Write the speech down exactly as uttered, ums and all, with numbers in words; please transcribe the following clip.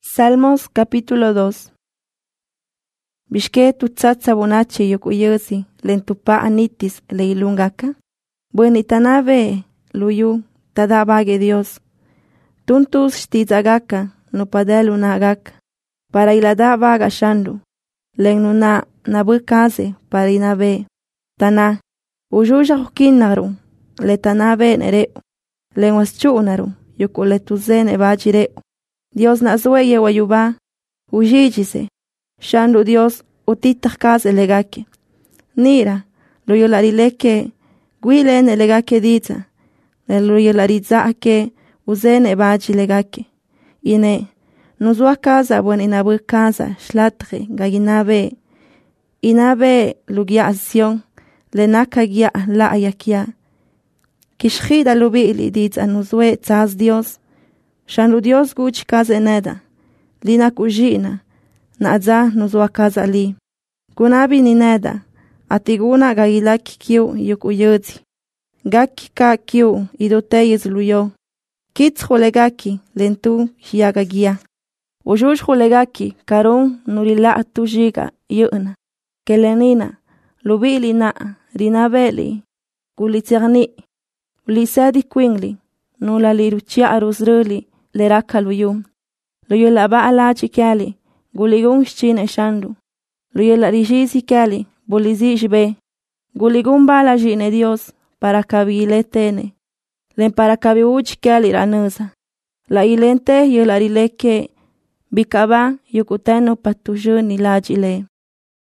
Salmos capítulo dos. Bishke tu tsatsa bonachi yokuyesi len tu pa anitis le ilungaka. Buen tanave luyu tadabage Dios. Tuntus shtizagaka no padelu nagaka. Para ilada vaga shandu. Len nuna nabukaze para inave. Tana. Ujuja hukinaru. Le tanave nereu. Len waschunaru. Yokuletuzene vajireu. Dios nazue yewayuba. Ujijise. Shandu Dios utitah kaze legake. Nira. Luyolarileke. Guilen elegake diza. Luyolarizake. Uzene vaji legake. Ine. Nuzua kaza buen inabu kaza. Shlatre. Gaginabe. Inabe lugia asion. Lenaka gia la ayakia. Kishhida lubili diza nuzue taz Dios. Shandu Dios guch kaze neda. Lina kujina. Naadza nuzua kaza li. Gunabi ni neda. Atiguna gagilaki kiu yukuyudzi. Gaki ka kiu idoteyes luyo. Kits hulegaki lentu hiagagia. Ujuj hulegaki karun nurila tujiga yuna. Kelenina. Lubili na rinabeli. Gulitzerni. Ulisadi kwingli. Nula liruchia aruzruli. Leraka luyu. Luyu laba alachi kali. Guligun shchine shandu. Luyu la rijizi kali. Bulizi jbe. Guligun bala jine Dios. Para kabile tene. Len para kabi uchi kali ranuza. La ilente yu la rileke. Bikaba yukuteno patujuni lajile.